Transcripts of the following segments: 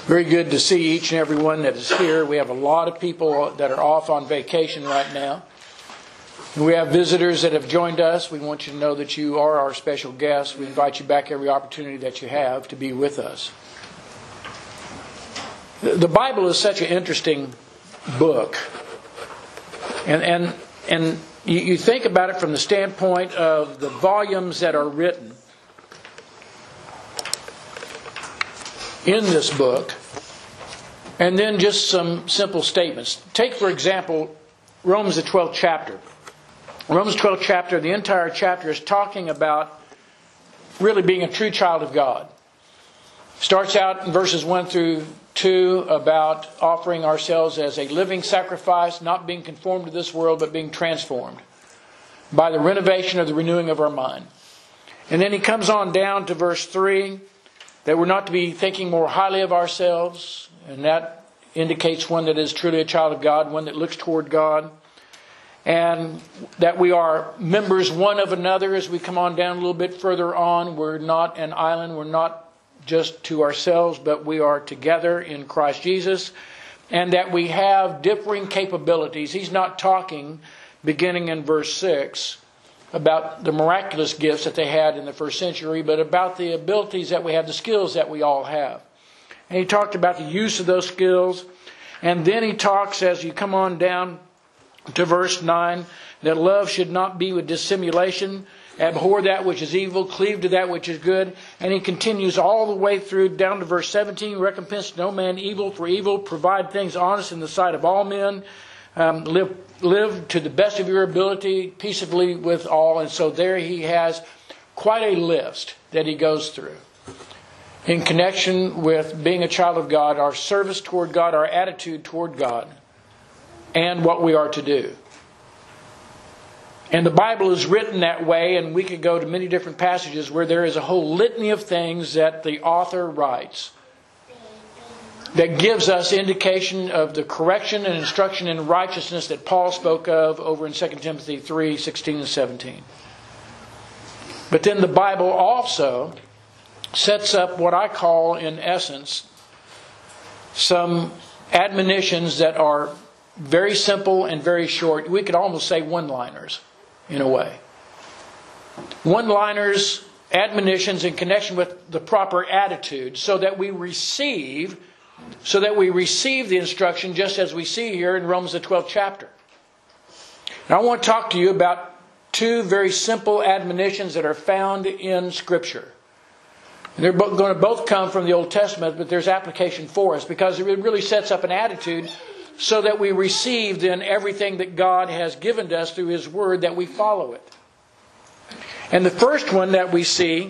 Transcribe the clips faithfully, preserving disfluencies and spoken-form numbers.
Very good to see each and every one that is here. We have a lot of people that are off on vacation right now. We have visitors that have joined us. We want you to know that you are our special guests. We invite you back every opportunity that you have to be with us. The Bible is such an interesting book. And and and you, you think about it from the standpoint of the volumes that are written in this book, and then just some simple statements. Take, for example, Romans the twelfth chapter. Romans twelfth chapter, the entire chapter is talking about really being a true child of God. Starts out in verses one through two about offering ourselves as a living sacrifice, not being conformed to this world, but being transformed by the renovation of the renewing of our mind. And then he comes on down to verse three, that we're not to be thinking more highly of ourselves, and that indicates one that is truly a child of God, one that looks toward God, and that we are members one of another. As we come on down a little bit further on, we're not an island, we're not just to ourselves, but we are together in Christ Jesus, and that we have differing capabilities. He's not talking, beginning in verse six, about the miraculous gifts that they had in the first century, but about the abilities that we have, the skills that we all have. And he talked about the use of those skills. And then he talks, as you come on down to verse nine, that love should not be with dissimulation. Abhor that which is evil, cleave to that which is good. And he continues all the way through down to verse seventeen, recompense no man evil for evil, provide things honest in the sight of all men. Um, live, live to the best of your ability, peaceably with all. And so there he has quite a list that he goes through in connection with being a child of God, our service toward God, our attitude toward God, and what we are to do. And the Bible is written that way, and we could go to many different passages where there is a whole litany of things that the author writes that gives us indication of the correction and instruction in righteousness that Paul spoke of over in Second Timothy three, sixteen and seventeen. But then the Bible also sets up what I call, in essence, some admonitions that are very simple and very short. We could almost say one-liners, in a way. One-liners, admonitions in connection with the proper attitude, so that we receive So that we receive the instruction just as we see here in Romans the twelfth chapter. Now I want to talk to you about two very simple admonitions that are found in Scripture. And they're both going to both come from the Old Testament, but there's application for us because it really sets up an attitude so that we receive then everything that God has given to us through His Word, that we follow it. And the first one that we see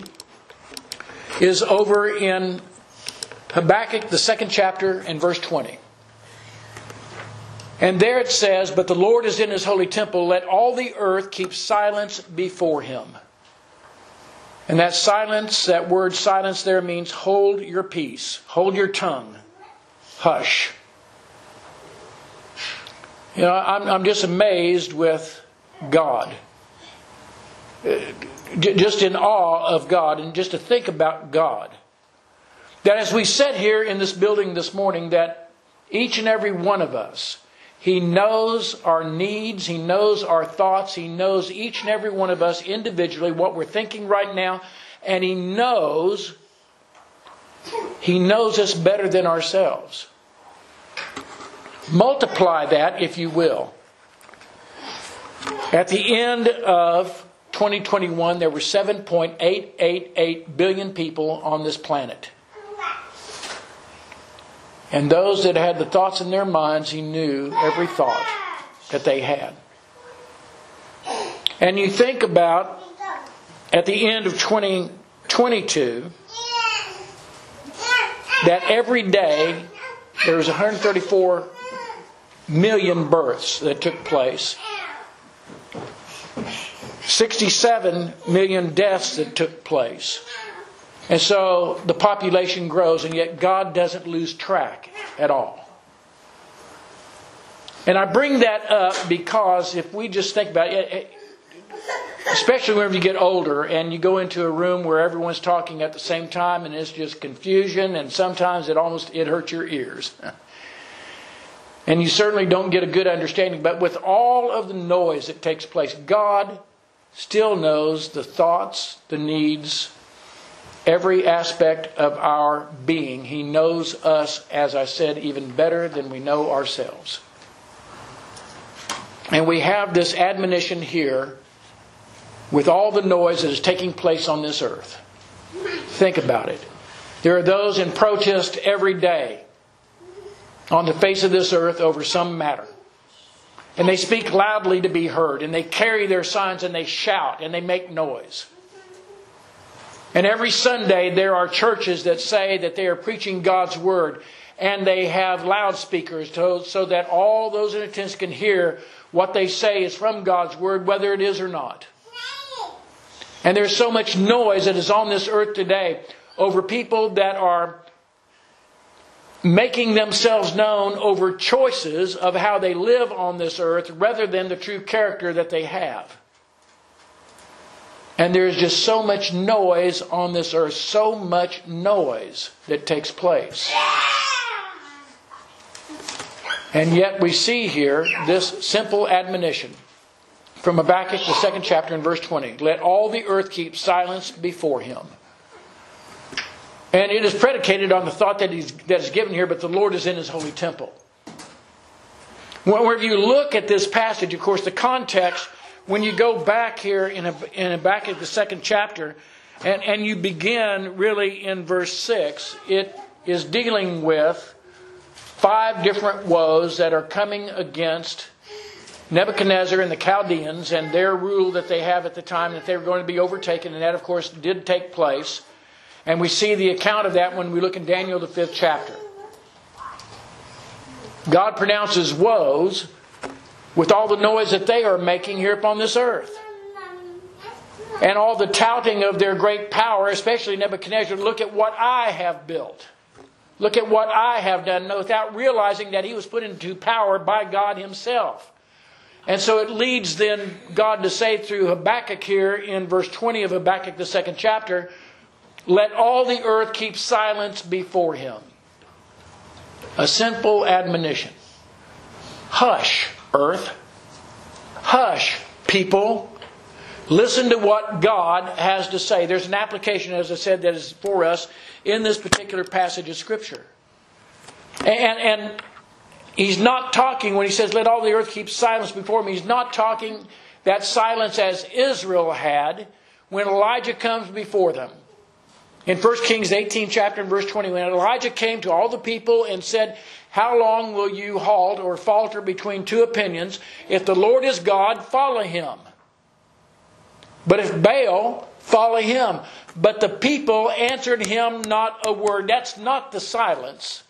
is over in Habakkuk, the second chapter, and verse twenty. And there it says, but the Lord is in His holy temple. Let all the earth keep silence before Him. And that silence, that word silence there means hold your peace. Hold your tongue. Hush. You know, I'm, I'm just amazed with God. Just in awe of God, and just to think about God. That as we sit here in this building this morning, that each and every one of us, He knows our needs, He knows our thoughts, He knows each and every one of us individually, what we're thinking right now, and He knows, He knows us better than ourselves. Multiply that, if you will. At the end of twenty twenty-one, there were seven point eight eight eight billion people on this planet. And those that had the thoughts in their minds, He knew every thought that they had. And you think about, at the end of twenty twenty-two, that every day there was one hundred thirty-four million births that took place. sixty-seven million deaths that took place. And so the population grows, and yet God doesn't lose track at all. And I bring that up because if we just think about it, Especially whenever you get older and you go into a room where everyone's talking at the same time and it's just confusion, and sometimes it almost it hurts your ears. And you certainly don't get a good understanding. But with all of the noise that takes place, God still knows the thoughts, the needs, every aspect of our being. He knows us, as I said, even better than we know ourselves. And we have this admonition here with all the noise that is taking place on this earth. Think about it. There are those in protest every day on the face of this earth over some matter. And they speak loudly to be heard. And they carry their signs and they shout and they make noise. And every Sunday there are churches that say that they are preaching God's Word. And they have loudspeakers to, so that all those in attendance can hear what they say is from God's Word, whether it is or not. And there's so much noise that is on this earth today over people that are making themselves known over choices of how they live on this earth rather than the true character that they have. And there's just so much noise on this earth, so much noise that takes place. And yet we see here this simple admonition from Habakkuk, the second chapter, in verse twenty. Let all the earth keep silence before Him. And it is predicated on the thought that, he's, that is given here, but the Lord is in His holy temple. Whenever you look at this passage, of course, the context, when you go back here in, in Habakkuk, the second chapter, and, and you begin really in verse six, it is dealing with five different woes that are coming against Nebuchadnezzar and the Chaldeans and their rule that they have at the time, that they were going to be overtaken. And that, of course, did take place. And we see the account of that when we look in Daniel, the fifth chapter. God pronounces woes with all the noise that they are making here upon this earth. And all the touting of their great power, especially Nebuchadnezzar. Look at what I have built. Look at what I have done, without realizing that he was put into power by God Himself. And so it leads then God to say through Habakkuk here in verse twenty of Habakkuk, the second chapter, let all the earth keep silence before Him. A simple admonition. Hush, earth. Hush, people. Listen to what God has to say. There's an application, as I said, that is for us in this particular passage of Scripture. And, and He's not talking, when He says, let all the earth keep silence before Me, He's not talking that silence as Israel had when Elijah comes before them. In First Kings eighteenth chapter and verse twenty, when Elijah came to all the people and said, how long will you halt or falter between two opinions? If the Lord is God, follow Him. But if Baal, follow him. But the people answered him not a word. That's not the silence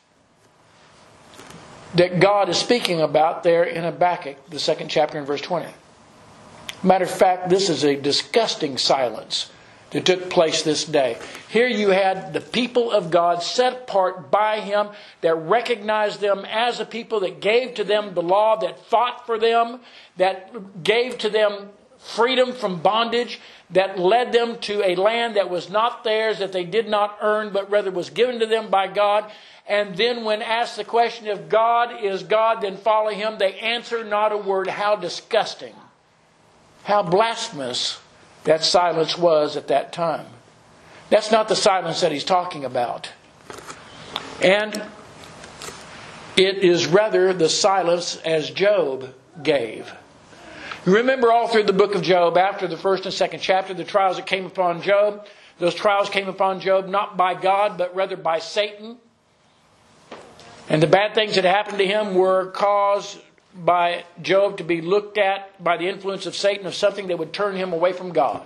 that God is speaking about there in Habakkuk, the second chapter and verse twenty. Matter of fact, this is a disgusting silence that took place this day. Here you had the people of God set apart by Him, that recognized them as a people, that gave to them the law, that fought for them, that gave to them freedom from bondage, that led them to a land that was not theirs, that they did not earn, but rather was given to them by God. And then when asked the question, if God is God, then follow Him, they answer not a word. How disgusting. How blasphemous that silence was at that time. That's not the silence that He's talking about. And it is rather the silence as Job gave. Remember all through the book of Job, after the first and second chapter, the trials that came upon Job. Those trials came upon Job not by God, but rather by Satan. And the bad things that happened to him were caused by Job to be looked at by the influence of Satan, of something that would turn him away from God.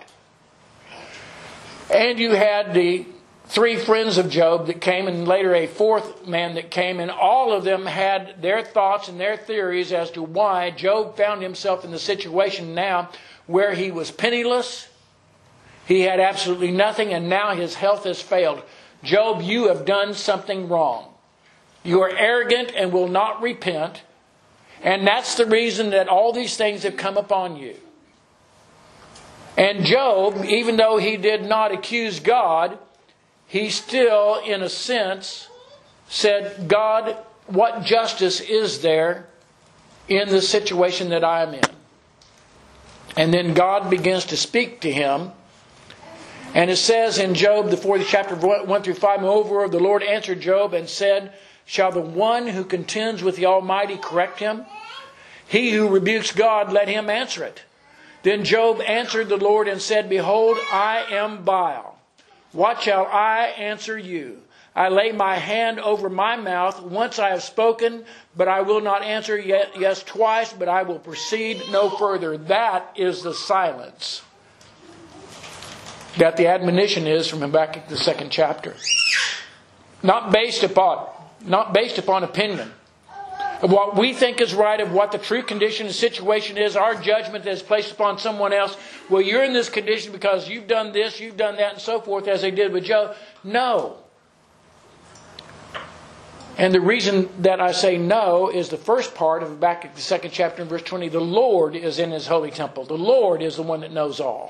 And you had the three friends of Job that came, and later a fourth man that came, and all of them had their thoughts and their theories as to why Job found himself in the situation now where he was penniless, he had absolutely nothing, and now his health has failed. Job, you have done something wrong. You are arrogant and will not repent, and that's the reason that all these things have come upon you. And Job, even though he did not accuse God, he still, in a sense, said, God, what justice is there in the situation that I am in? And then God begins to speak to him. And it says in Job, the fourth chapter, one through five, moreover, the Lord answered Job and said, shall the one who contends with the Almighty correct him? He who rebukes God, let him answer it. Then Job answered the Lord and said, behold, I am vile. What shall I answer you? I lay my hand over my mouth. Once I have spoken, but I will not answer. Yet, yes, twice, but I will proceed no further. That is the silence that the admonition is from Habakkuk, the second chapter. Not based upon, not based upon opinion of what we think is right, of what the true condition and situation is, our judgment that is placed upon someone else. Well, you're in this condition because you've done this, you've done that, and so forth, as they did with Job. No. And the reason that I say no is the first part of Habakkuk, the second chapter, in verse twenty. The Lord is in His holy temple. The Lord is the one that knows all.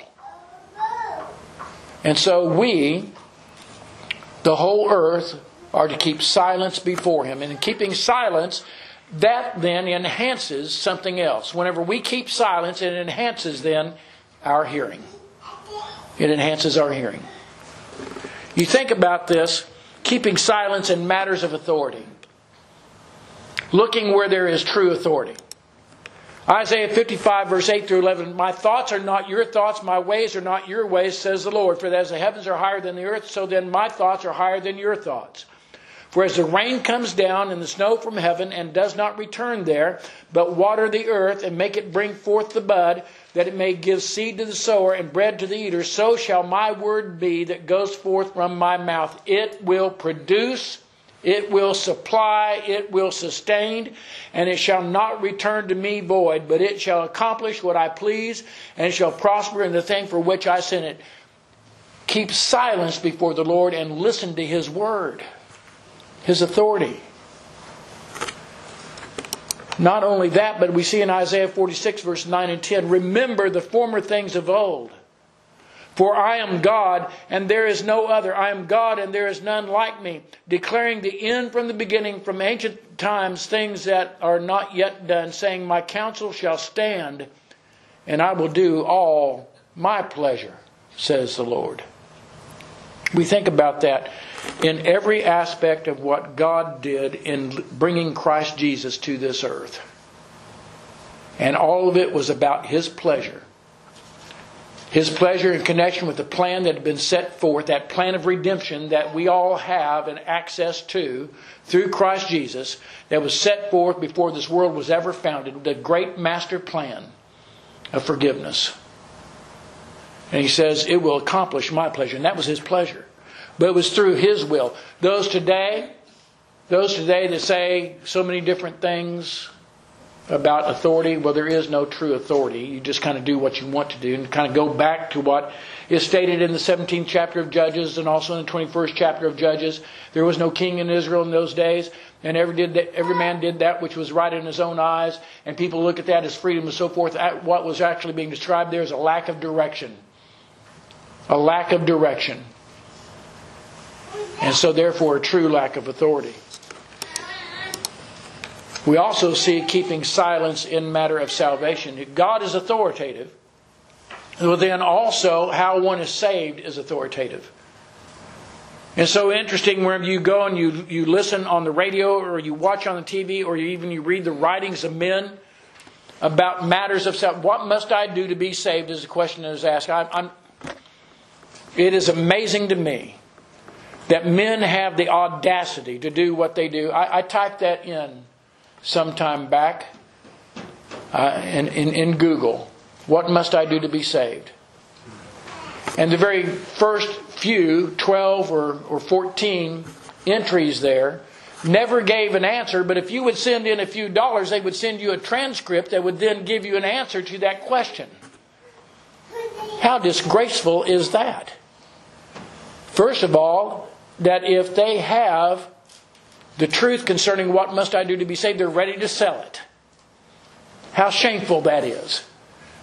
And so we, the whole earth, are to keep silence before Him. And in keeping silence, that then enhances something else. Whenever we keep silence, it enhances then our hearing. It enhances our hearing. You think about this, keeping silence in matters of authority. Looking where there is true authority. Isaiah fifty-five, verse eight through eleven. My thoughts are not your thoughts, my ways are not your ways, says the Lord. For as the heavens are higher than the earth, so then my thoughts are higher than your thoughts. For as the rain comes down and the snow from heaven and does not return there, but water the earth and make it bring forth the bud, that it may give seed to the sower and bread to the eater, so shall my word be that goes forth from my mouth. It will produce, it will supply, it will sustain, and it shall not return to me void, but it shall accomplish what I please, and shall prosper in the thing for which I sent it. Keep silence before the Lord and listen to His word. His authority. Not only that, but we see in Isaiah forty-six, verse nine and ten, remember the former things of old. For I am God, and there is no other. I am God, and there is none like me, declaring the end from the beginning, from ancient times, things that are not yet done, saying, my counsel shall stand, and I will do all my pleasure, says the Lord. We think about that in every aspect of what God did in bringing Christ Jesus to this earth. And all of it was about His pleasure. His pleasure in connection with the plan that had been set forth, that plan of redemption that we all have and access to through Christ Jesus, that was set forth before this world was ever founded, the great master plan of forgiveness. And He says, it will accomplish my pleasure. And that was His pleasure. But it was through His will. Those today, those today that say so many different things about authority, well, there is no true authority. You just kind of do what you want to do, and kind of go back to what is stated in the seventeenth chapter of Judges and also in the twenty-first chapter of Judges. There was no king in Israel in those days, and every, did that, every man did that which was right in his own eyes, and people look at that as freedom and so forth. What was actually being described there is a lack of direction. A lack of direction. And so therefore a true lack of authority. We also see keeping silence in matter of salvation. If God is authoritative, well then also how one is saved is authoritative. And so interesting, wherever you go and you, you listen on the radio or you watch on the T V or you even you read the writings of men about matters of salvation. What must I do to be saved is the question that is asked. I, I'm, it is amazing to me that men have the audacity to do what they do. I, I typed that in some time back uh, in, in, in Google. What must I do to be saved? And the very first few, twelve or, or fourteen entries there, never gave an answer. But if you would send in a few dollars, they would send you a transcript that would then give you an answer to that question. How disgraceful is that? First of all, that if they have the truth concerning what must I do to be saved, they're ready to sell it. How shameful that is.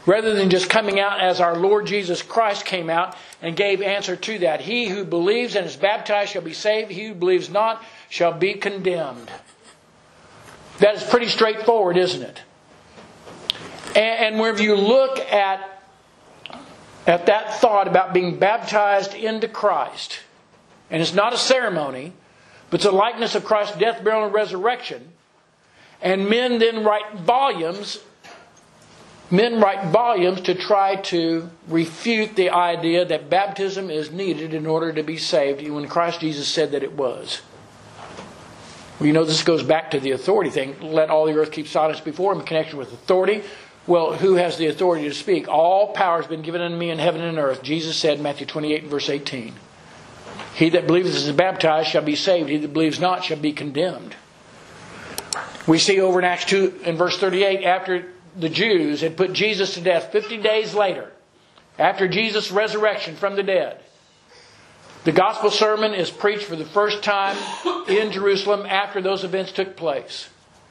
rather than just coming out as our Lord Jesus Christ came out and gave answer to that. He who believes and is baptized shall be saved. He who believes not shall be condemned. That is pretty straightforward, isn't it? And, and whenever you look at, at that thought about being baptized into Christ, and it's not a ceremony, but it's a likeness of Christ's death, burial, and resurrection, and men then write volumes Men write volumes to try to refute the idea that baptism is needed in order to be saved, when Christ Jesus said that it was. Well, you know, this goes back to the authority thing. Let all the earth keep silence before Him in connection with authority. Well, who has the authority to speak? All power has been given unto me in heaven and earth. Jesus said in Matthew twenty-eight and verse eighteen. He that believeth and is baptized shall be saved. He that believes not shall be condemned. We see over in Acts two and verse thirty-eight, after the Jews had put Jesus to death fifty days later, after Jesus' resurrection from the dead, the gospel sermon is preached for the first time in Jerusalem after those events took place.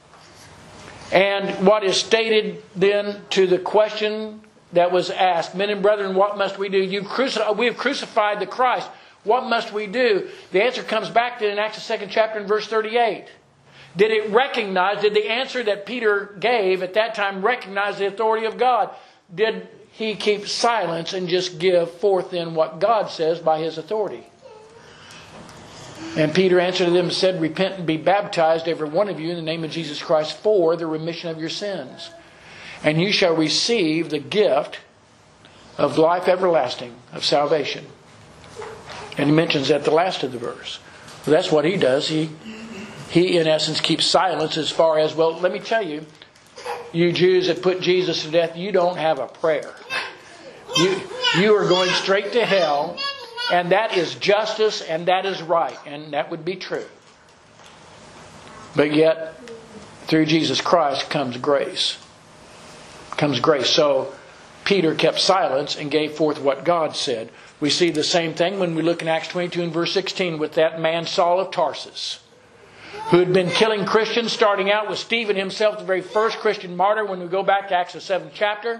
And what is stated then to the question that was asked, men and brethren, what must we do? You cruci- we have crucified the Christ. What must we do? The answer comes back to in Acts the second chapter in verse thirty-eight. Did it recognize, did the answer that Peter gave at that time recognize the authority of God? Did he keep silence and just give forth then what God says by His authority? And Peter answered to them and said, repent and be baptized, every one of you, in the name of Jesus Christ for the remission of your sins. And you shall receive the gift of life everlasting, of salvation. And he mentions at the last of the verse. Well, that's what he does. He... He, in essence, keeps silence as far as, well, let me tell you, you Jews that put Jesus to death, you don't have a prayer. You, you are going straight to hell, and that is justice, and that is right, and that would be true. But yet, through Jesus Christ comes grace. Comes grace. So, Peter kept silence and gave forth what God said. We see the same thing when we look in Acts twenty-two and verse sixteen with that man Saul of Tarsus, who had been killing Christians, starting out with Stephen himself, the very first Christian martyr. When we go back to Acts the seventh chapter,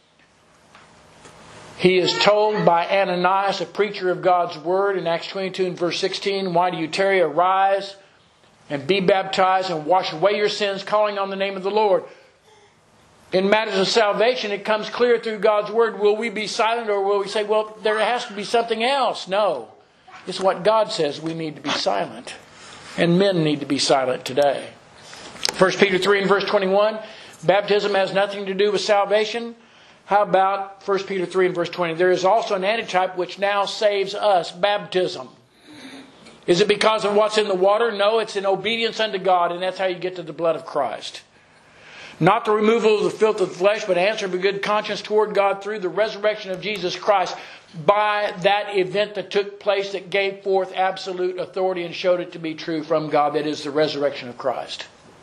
he is told by Ananias, a preacher of God's word, in Acts twenty-two and verse sixteen, why do you tarry? Arise and be baptized and wash away your sins, calling on the name of the Lord. In matters of salvation, it comes clear through God's word. Will we be silent, or will we say, well, there has to be something else? No. It's what God says we need to be silent. And men need to be silent today. First Peter three and verse twenty-one. Baptism has nothing to do with salvation. How about First Peter three and verse twenty? There is also an antitype which now saves us. Baptism. Is it because of what's in the water? No, it's in obedience unto God. And that's how you get to the blood of Christ. Not the removal of the filth of the flesh, but answer of a good conscience toward God through the resurrection of Jesus Christ, by that event that took place that gave forth absolute authority and showed it to be true from God. That is the resurrection of Christ.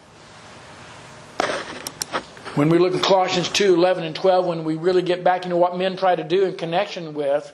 When we look at Colossians two, eleven and twelve, when we really get back into what men try to do in connection with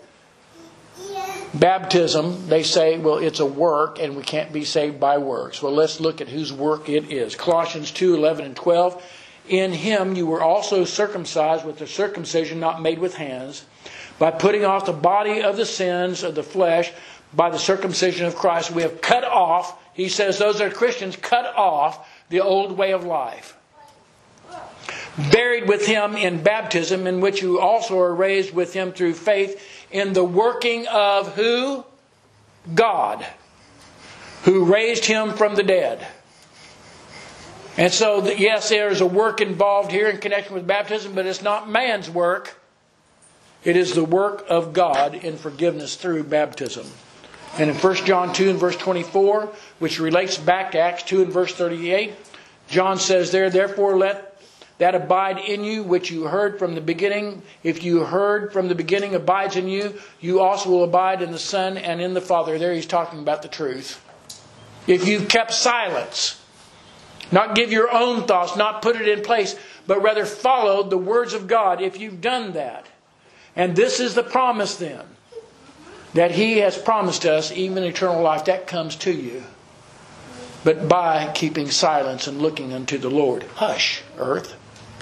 baptism, they say, well, it's a work and we can't be saved by works. Well, let's look at whose work it is. Colossians two, eleven and twelve. In Him you were also circumcised with a circumcision not made with hands, by putting off the body of the sins of the flesh by the circumcision of Christ. We have cut off, he says, those that are Christians, cut off the old way of life. Buried with Him in baptism, in which you also are raised with Him through faith in the working of who? God, who raised Him from the dead. And so, yes, there is a work involved here in connection with baptism, but it's not man's work. It is the work of God in forgiveness through baptism. And in First John two and verse twenty-four, which relates back to Acts two and verse thirty-eight, John says there, therefore let that abide in you which you heard from the beginning. If you heard from the beginning abides in you, you also will abide in the Son and in the Father. There he's talking about the truth. If you've kept silence, not give your own thoughts, not put it in place, but rather followed the words of God, if you've done that. And this is the promise then, that He has promised us even eternal life. That comes to you. But by keeping silence and looking unto the Lord. Hush, earth.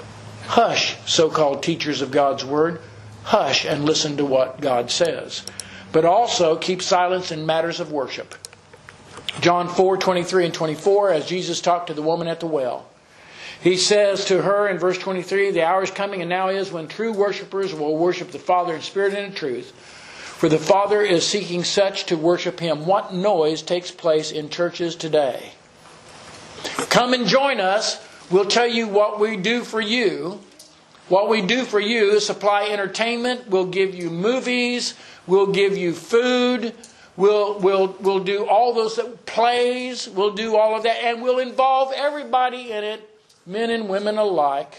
Hush, so-called teachers of God's Word. Hush and listen to what God says. But also keep silence in matters of worship. John four, twenty-three and twenty-four, as Jesus talked to the woman at the well. He says to her in verse twenty-three, the hour is coming and now is when true worshipers will worship the Father in spirit and in truth. For the Father is seeking such to worship Him. What noise takes place in churches today? Come and join us. We'll tell you what we do for you. What we do for you is supply entertainment. We'll give you movies. We'll give you food. We'll, we'll, we'll do all those plays. We'll do all of that. And we'll involve everybody in it, men and women alike.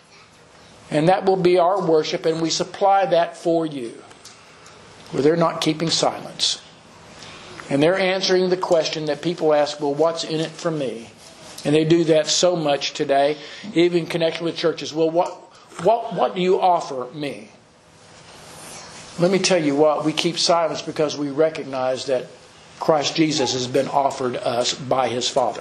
And that will be our worship. And we supply that for you. Where they're not keeping silence. And they're answering the question that people ask, well, what's in it for me? And they do that so much today, even in connection with churches. Well, what, what, what do you offer me? Let me tell you what, we keep silence because we recognize that Christ Jesus has been offered us by His Father.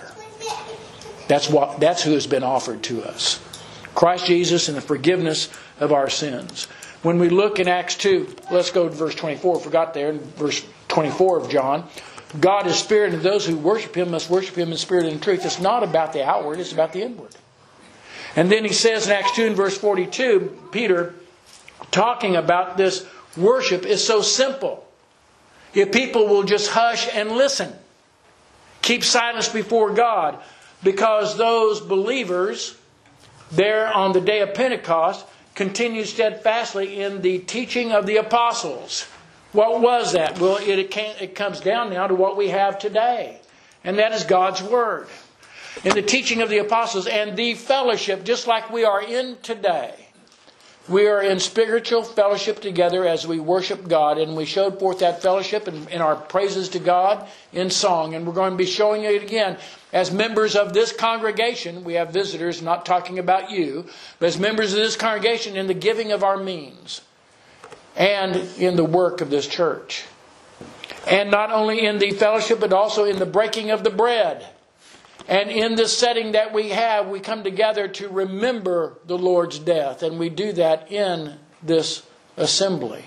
That's what, that's who has been offered to us. Christ Jesus and the forgiveness of our sins. When we look in Acts two, let's go to verse twenty-four. I forgot there in verse twenty-four of John. God is spirit, and those who worship Him must worship Him in spirit and in truth. It's not about the outward, it's about the inward. And then he says in Acts two and verse forty-two, Peter, talking about this worship is so simple. If people will just hush and listen, keep silence before God, because those believers there on the day of Pentecost continued steadfastly in the teaching of the apostles. What was that? Well, it, it, can, it comes down now to what we have today. And that is God's Word. In the teaching of the apostles and the fellowship, just like we are in today. We are in spiritual fellowship together as we worship God. And we showed forth that fellowship in, in our praises to God in song. And we're going to be showing it again. As members of this congregation, we have visitors, not talking about you, but as members of this congregation in the giving of our means and in the work of this church. And not only in the fellowship, but also in the breaking of the bread. And in this setting that we have, we come together to remember the Lord's death. And we do that in this assembly.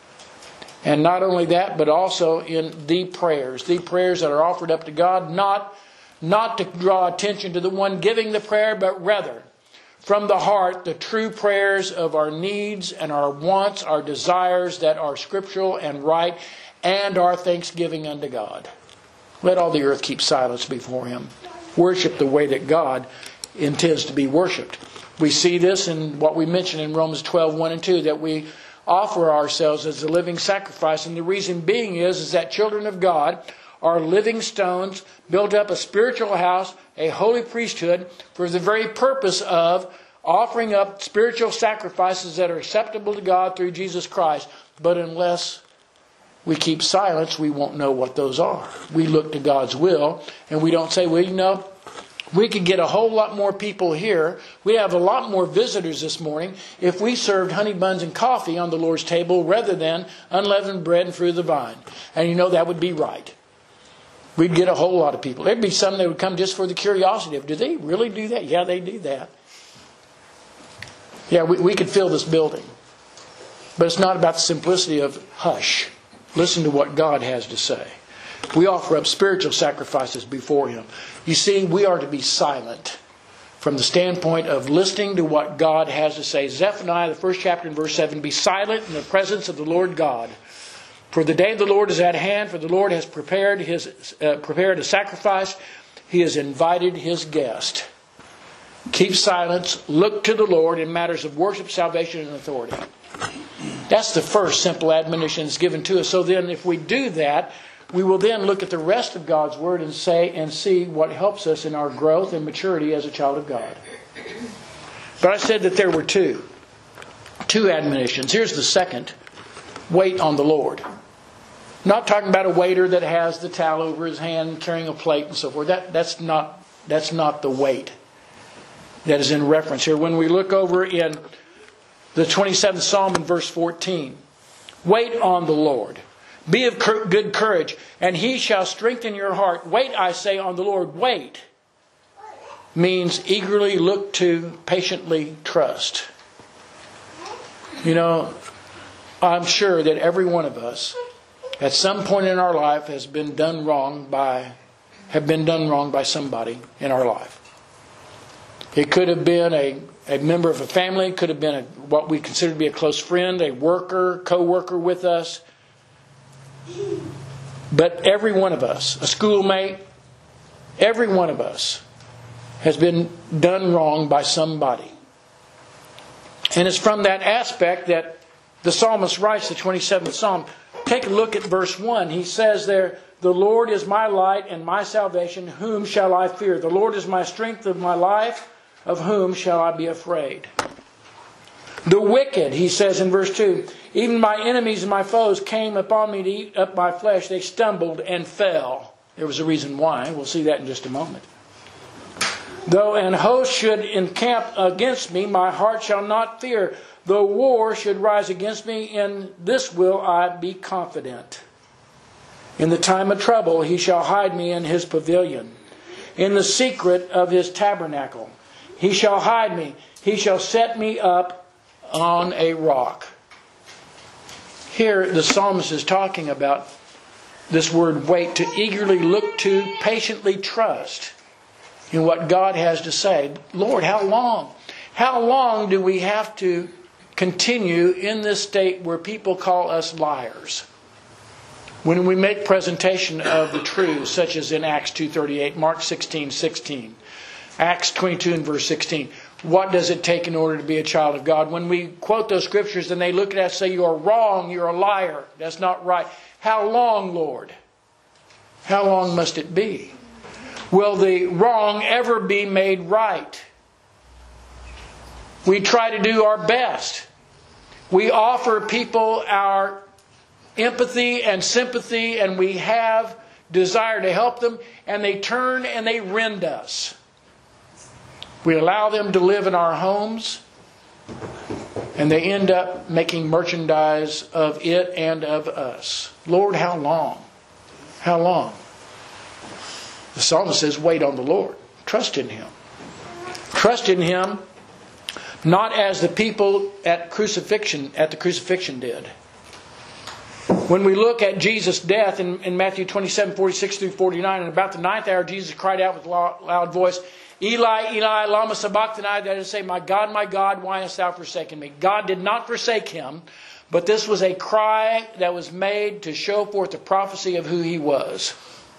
And not only that, but also in the prayers. The prayers that are offered up to God, not Not to draw attention to the one giving the prayer, but rather from the heart, the true prayers of our needs and our wants, our desires that are scriptural and right, and our thanksgiving unto God. Let all the earth keep silence before Him. Worship the way that God intends to be worshipped. We see this in what we mentioned in Romans twelve, one and two, that we offer ourselves as a living sacrifice. And the reason being is, is that children of God are living stones, built up a spiritual house, a holy priesthood, for the very purpose of offering up spiritual sacrifices that are acceptable to God through Jesus Christ. But unless we keep silence, we won't know what those are. We look to God's will, and we don't say, well, you know, we could get a whole lot more people here. We have a lot more visitors this morning if we served honey buns and coffee on the Lord's table rather than unleavened bread and fruit of the vine. And you know that would be right. We'd get a whole lot of people. There'd be some that would come just for the curiosity of, do they really do that? Yeah, they do that. Yeah, we, we could fill this building. But it's not about the simplicity of hush. Listen to what God has to say. We offer up spiritual sacrifices before Him. You see, we are to be silent from the standpoint of listening to what God has to say. Zephaniah, the first chapter in verse seven, be silent in the presence of the Lord God. For the day of the Lord is at hand, for the Lord has prepared his uh, prepared a sacrifice. He has invited His guest. Keep silence. Look to the Lord in matters of worship, salvation, and authority. That's the first simple admonition that's given to us. So then if we do that, we will then look at the rest of God's Word and say and see what helps us in our growth and maturity as a child of God. But I said that there were two. Two admonitions. Here's the second. Wait on the Lord. Not talking about a waiter that has the towel over his hand, carrying a plate and so forth. That, that's not, that's not the wait that is in reference here. When we look over in the twenty-seventh Psalm in verse fourteen, wait on the Lord. Be of good courage, and He shall strengthen your heart. Wait, I say, on the Lord. Wait. means eagerly look to, patiently trust. You know, I'm sure that every one of us at some point in our life has been done wrong by, have been done wrong by somebody in our life. It could have been a, a member of a family, it could have been a, what we consider to be a close friend, a worker, co-worker with us. But every one of us, a schoolmate, every one of us has been done wrong by somebody. And it's from that aspect that the psalmist writes the twenty-seventh Psalm. Take a look at verse one. He says there, "The Lord is my light and my salvation. Whom shall I fear? The Lord is my strength of my life. Of whom shall I be afraid?" The wicked, he says in verse two, "Even my enemies and my foes came upon me to eat up my flesh. They stumbled and fell." There was a reason why. We'll see that in just a moment. "Though an host should encamp against me, my heart shall not fear. Though war should rise against me, in this will I be confident. In the time of trouble he shall hide me in his pavilion. In the secret of his tabernacle he shall hide me. He shall set me up on a rock." Here the psalmist is talking about this word wait, to eagerly look to, patiently trust in what God has to say. Lord, how long? How long do we have to continue in this state where people call us liars? When we make presentation of the truth, such as in Acts two thirty-eight, Mark sixteen sixteen, Acts twenty-two and verse sixteen. What does it take in order to be a child of God? When we quote those scriptures and they look at us and say, "You are wrong, you're a liar, that's not right." How long, Lord? How long must it be? Will the wrong ever be made right? We try to do our best. We offer people our empathy and sympathy, and we have desire to help them, and they turn and they rend us. We allow them to live in our homes, and they end up making merchandise of it and of us. Lord, how long? How long? The psalmist says, wait on the Lord. Trust in Him. Trust in Him, not as the people at crucifixion, at the crucifixion did. When we look at Jesus' death in, in Matthew twenty-seven, forty-six through forty-nine, and about the ninth hour, Jesus cried out with a loud voice, "Eli, Eli, lama sabachthani," that is to say, "My God, my God, why hast thou forsaken me?" God did not forsake him, but this was a cry that was made to show forth the prophecy of who He was.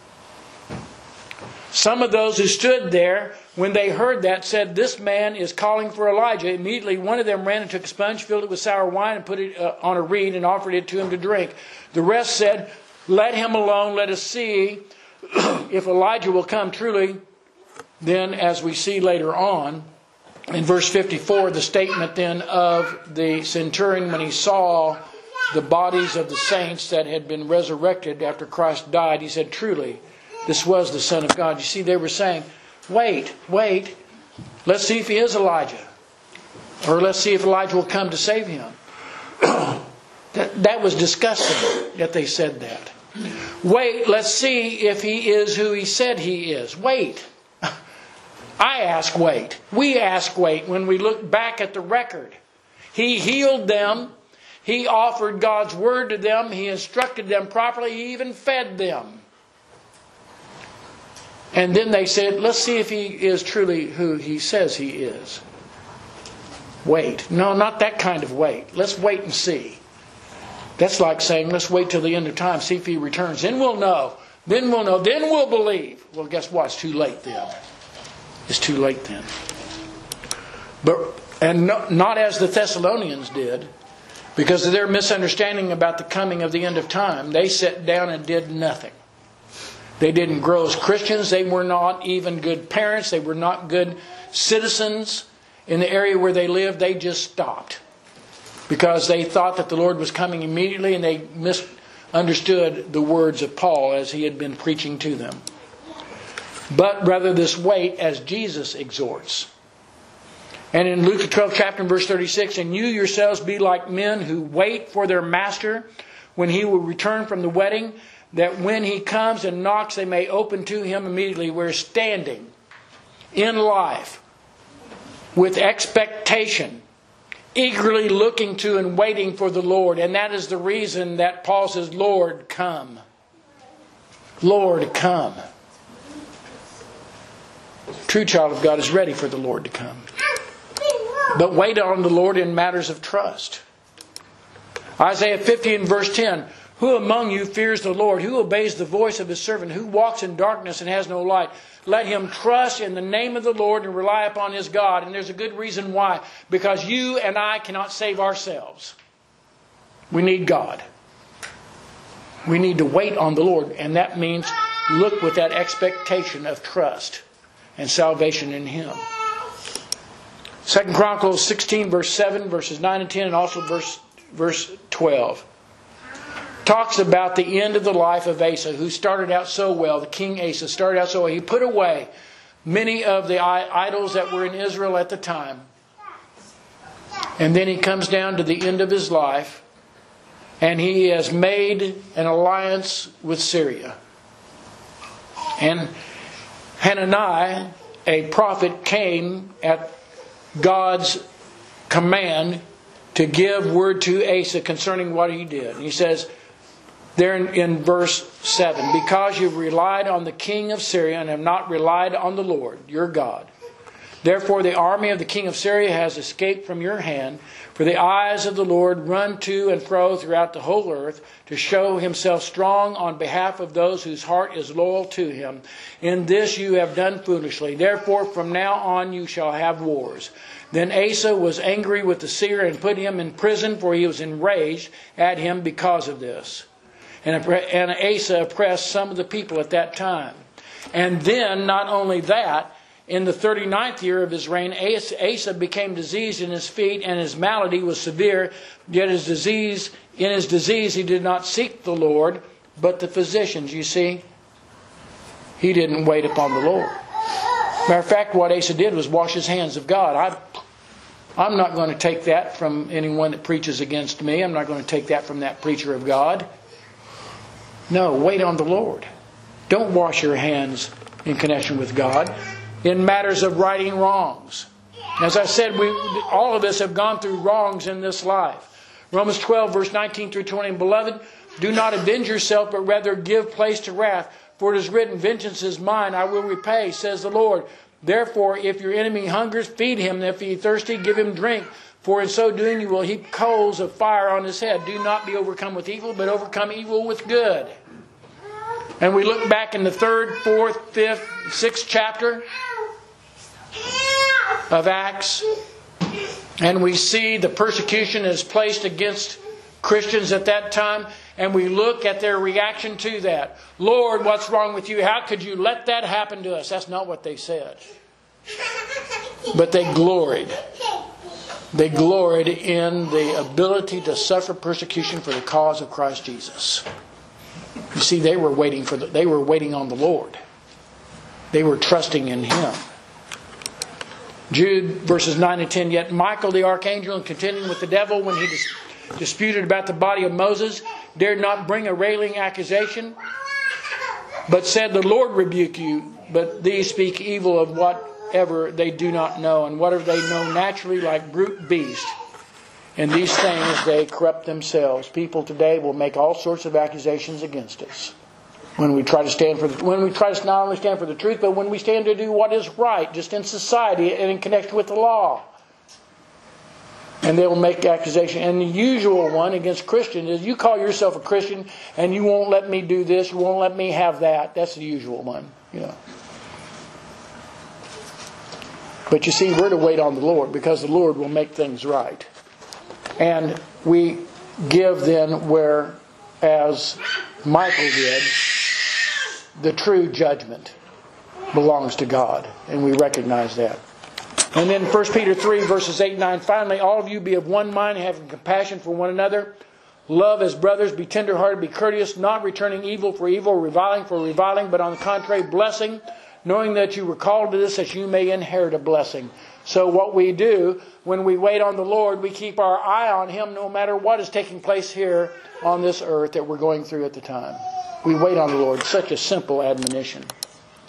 Some of those who stood there, when they heard that, said, "This man is calling for Elijah." Immediately one of them ran and took a sponge, filled it with sour wine, and put it uh, on a reed and offered it to him to drink. The rest said, "Let him alone. Let us see if Elijah will come truly." Then, as we see later on, in verse fifty-four, the statement then of the centurion when he saw the bodies of the saints that had been resurrected after Christ died, he said, "Truly, this was the Son of God." You see, they were saying, wait, wait, let's see if he is Elijah. Or let's see if Elijah will come to save him. that, that was disgusting that they said that. Wait, let's see if he is who he said he is. Wait. I ask wait. We ask wait when we look back at the record. He healed them. He offered God's word to them. He instructed them properly. He even fed them. And then they said, let's see if he is truly who he says he is. Wait. No, not that kind of wait. Let's wait and see. That's like saying, let's wait till the end of time, see if he returns. Then we'll know. Then we'll know. Then we'll believe. Well, guess what? It's too late then. It's too late then. But and no, not as the Thessalonians did, because of their misunderstanding about the coming of the end of time. They sat down and did nothing. They didn't grow as Christians. They were not even good parents. They were not good citizens in the area where they lived. They just stopped because they thought that the Lord was coming immediately, and they misunderstood the words of Paul as he had been preaching to them. But rather this wait as Jesus exhorts. And in Luke the twelfth chapter and verse thirty-six, "And you yourselves be like men who wait for their master when he will return from the wedding, that when he comes and knocks they may open to him immediately." We're standing in life with expectation, eagerly looking to and waiting for the Lord. And that is the reason that Paul says, Lord, come. Lord, come. True child of God is ready for the Lord to come. But wait on the Lord in matters of trust. Isaiah fifty and verse ten. Who among you fears the Lord? Who obeys the voice of His servant? Who walks in darkness and has no light? Let him trust in the name of the Lord and rely upon his God. And there's a good reason why. Because you and I cannot save ourselves. We need God. We need to wait on the Lord. And that means look with that expectation of trust and salvation in Him. Second Chronicles sixteen, verse seven, verses nine and ten, and also verse, verse twelve. Talks about the end of the life of Asa, who started out so well. The king Asa started out so well. He put away many of the idols that were in Israel at the time. And then he comes down to the end of his life, and he has made an alliance with Syria. And Hananiah, a prophet, came at God's command to give word to Asa concerning what he did. He says there in, in verse seven, because you've relied on the king of Syria and have not relied on the Lord, your God. Therefore the army of the king of Syria has escaped from your hand. For the eyes of the Lord run to and fro throughout the whole earth to show Himself strong on behalf of those whose heart is loyal to Him. In this you have done foolishly. Therefore from now on you shall have wars. Then Asa was angry with the seer and put him in prison, for he was enraged at him because of this. And Asa oppressed some of the people at that time. And then, not only that, in the thirty-ninth year of his reign, Asa became diseased in his feet, and his malady was severe. Yet his disease, in his disease he did not seek the Lord, but the physicians. You see, he didn't wait upon the Lord. Matter of fact, what Asa did was wash his hands of God. I, I'm not going to take that from anyone that preaches against me. I'm not going to take that from that preacher of God. No, wait on the Lord. Don't wash your hands in connection with God in matters of righting wrongs. As I said, we all of us have gone through wrongs in this life. Romans twelve, verse nineteen through twenty. Beloved, do not avenge yourself, but rather give place to wrath. For it is written, vengeance is mine, I will repay, says the Lord. Therefore, if your enemy hungers, feed him. And if he is thirsty, give him drink. For in so doing you will heap coals of fire on his head. Do not be overcome with evil, but overcome evil with good. And we look back in the third, fourth, fifth, sixth chapter of Acts, and we see the persecution is placed against Christians at that time, and we look at their reaction to that. Lord, what's wrong with you? How could you let that happen to us? That's not what they said. But they gloried. They gloried in the ability to suffer persecution for the cause of Christ Jesus. You see, they were waiting for the, they were waiting on the Lord. They were trusting in Him. Jude verses nine and ten. Yet Michael the archangel, in contending with the devil when he dis- disputed about the body of Moses, dared not bring a railing accusation, but said, the Lord rebuke you, but these speak evil of whatever they do not know, and whatever they know naturally like brute beasts. In these things they corrupt themselves. People today will make all sorts of accusations against us when we try to stand for the, when we try to not only stand for the truth, but when we stand to do what is right, just in society and in connection with the law. And they will make accusation. And the usual one against Christians is, you call yourself a Christian and you won't let me do this, you won't let me have that. That's the usual one. You know. But you see, we're to wait on the Lord, because the Lord will make things right. And we give then, where, as Michael did, the true judgment belongs to God. And we recognize that. And then First Peter three, verses eight and nine. Finally, all of you be of one mind, having compassion for one another. Love as brothers, be tenderhearted, be courteous, not returning evil for evil, reviling for reviling, but on the contrary, blessing, knowing that you were called to this, that you may inherit a blessing. So what we do when we wait on the Lord, we keep our eye on Him no matter what is taking place here on this earth that we're going through at the time. We wait on the Lord. Such a simple admonition.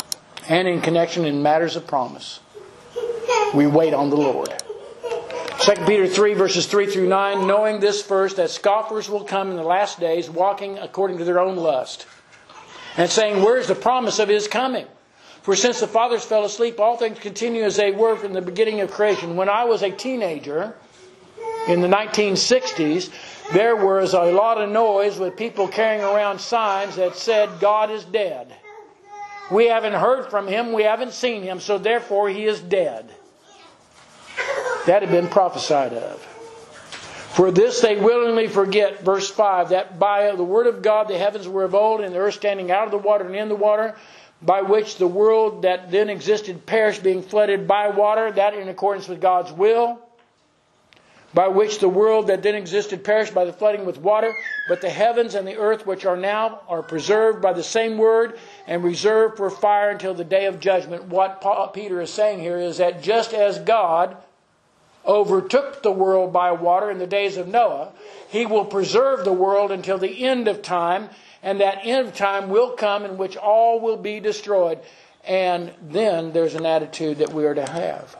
and in connection in matters of promise. We wait on the Lord. Second Peter three, verses three through nine, knowing this first, that scoffers will come in the last days, walking according to their own lust, and saying, where's the promise of His coming? For since the fathers fell asleep, all things continue as they were from the beginning of creation. When I was a teenager, in the nineteen sixties, there was a lot of noise with people carrying around signs that said, God is dead. We haven't heard from Him, we haven't seen Him, so therefore He is dead. That had been prophesied of. For this they willingly forget, verse five, that by the word of God the heavens were of old, and the earth standing out of the water and in the water, by which the world that then existed perished, being flooded by water, that in accordance with God's will. By which the world that then existed perished by the flooding with water, but the heavens and the earth which are now are preserved by the same word and reserved for fire until the day of judgment. What Paul, Peter is saying here is that just as God overtook the world by water in the days of Noah, He will preserve the world until the end of time, and that end of time will come in which all will be destroyed. And then there's an attitude that we are to have.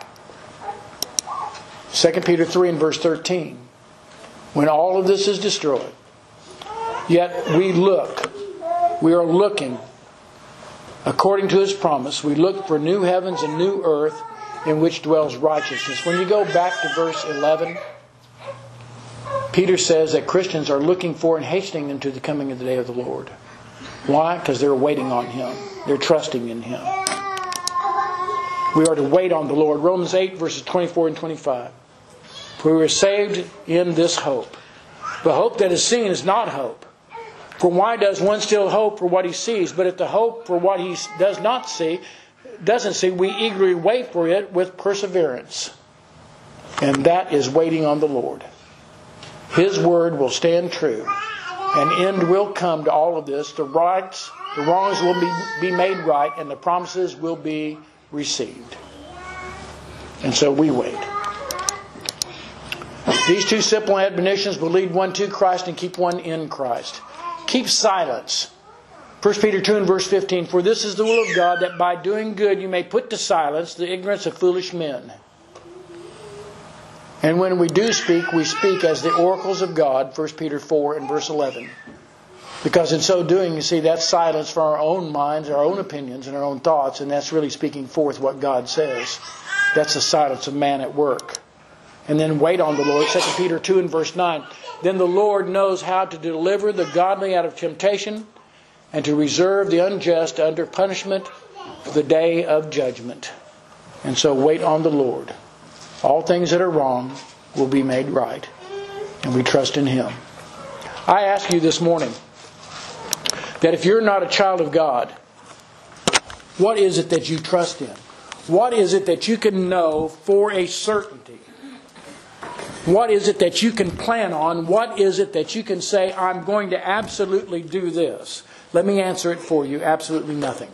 Second Peter three and verse thirteen. When all of this is destroyed, yet we look, we are looking, according to His promise, we look for new heavens and new earth in which dwells righteousness. When you go back to verse eleven, Peter says that Christians are looking for and hastening into the coming of the day of the Lord. Why? Because they're waiting on Him. They're trusting in Him. We are to wait on the Lord. Romans eight, verses twenty-four and twenty-five. For we were saved in this hope. The hope that is seen is not hope. For why does one still hope for what he sees? But if the hope for what he does not see, doesn't see, we eagerly wait for it with perseverance. And that is waiting on the Lord. His word will stand true. An end will come to all of this. The rights, the wrongs will be, be made right, and the promises will be received. And so we wait. These two simple admonitions will lead one to Christ and keep one in Christ. Keep silence. First Peter two and verse fifteen. For this is the will of God, that by doing good you may put to silence the ignorance of foolish men. And when we do speak, we speak as the oracles of God. First Peter four and verse eleven. Because in so doing, you see, that's silence for our own minds, our own opinions, and our own thoughts. And that's really speaking forth what God says. That's the silence of man at work. And then wait on the Lord. Second Peter two and verse nine. Then the Lord knows how to deliver the godly out of temptation, and to reserve the unjust under punishment for the day of judgment. And so wait on the Lord. All things that are wrong will be made right. And we trust in Him. I ask you this morning, that if you're not a child of God, what is it that you trust in? What is it that you can know for a certainty? What is it that you can plan on? What is it that you can say, I'm going to absolutely do this? Let me answer it for you. Absolutely nothing.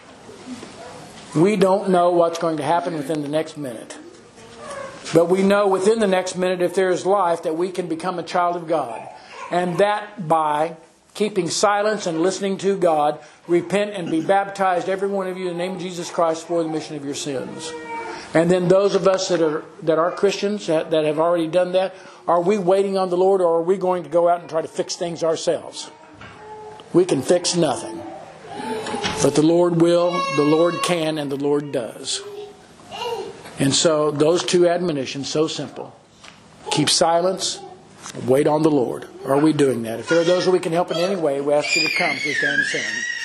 We don't know what's going to happen within the next minute. But we know within the next minute, if there is life, that we can become a child of God. And that by keeping silence and listening to God, repent and be baptized, every one of you, in the name of Jesus Christ, for the remission of your sins. And then those of us that are that are Christians, that, that have already done that, are we waiting on the Lord, or are we going to go out and try to fix things ourselves? We can fix nothing. But the Lord will, the Lord can, and the Lord does. And so those two admonitions, so simple. Keep silence, wait on the Lord. Are we doing that? If there are those that we can help in any way, we ask you to come. Please stand and sing.